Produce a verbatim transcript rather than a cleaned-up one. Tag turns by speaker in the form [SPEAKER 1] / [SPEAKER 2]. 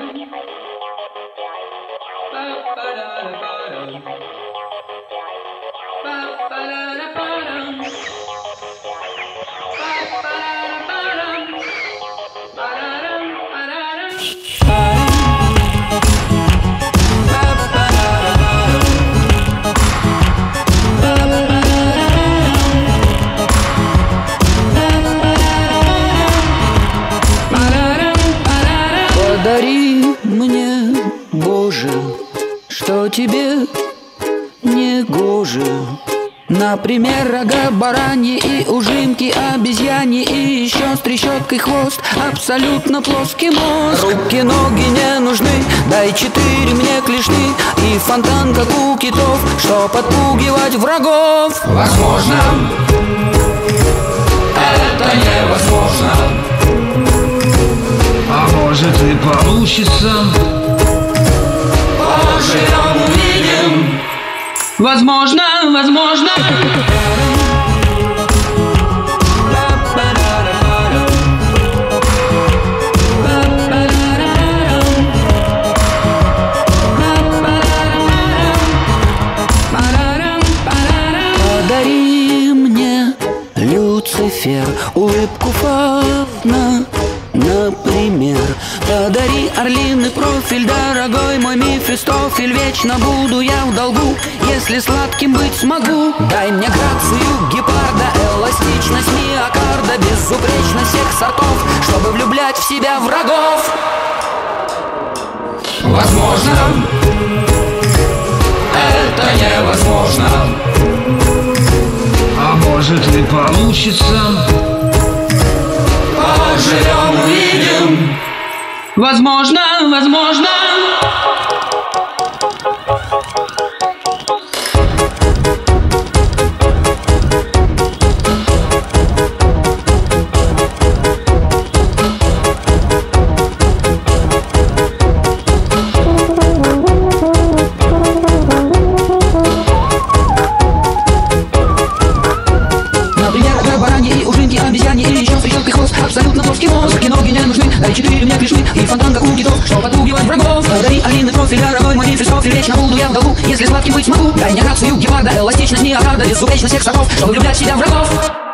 [SPEAKER 1] Подари мне, Боже, что тебе не гоже. Например, рога бараньи и ужимки обезьяньи, и еще с трещоткой хвост, абсолютно плоский мозг. Руки, ноги не нужны, дай четыре мне клешни и фонтан, как у китов, чтоб отпугивать врагов.
[SPEAKER 2] Возможно, это невозможно,
[SPEAKER 3] а может и получится.
[SPEAKER 2] Поживем, увидим.
[SPEAKER 1] Возможно, возможно. Подари мне, Люцифер, улыбку фавна, например. Подари орлиный профиль, дорогой мой Мефистофель. Вечно буду я в долгу, если сладким быть смогу. Дай мне грацию гепарда, эластичность миокарда, безупречность всех сортов, чтобы влюблять в себя врагов.
[SPEAKER 2] Возможно, это невозможно,
[SPEAKER 3] а может и получится.
[SPEAKER 2] Поживем, увидим.
[SPEAKER 1] Возможно, возможно. Абсолютно плоский мозг, руки, ноги не нужны, дай четыре мне клешни и фонтан, как у китов, чтоб отпугивать врагов. Подари орлиный профиль, дорогой мой Мефистофель. Вечно буду я в долгу, если сладким быть смогу. Дай мне грацию гепарда, эластичность миокарда, безупречность всех сортов, чтобы влюблять в себя врагов.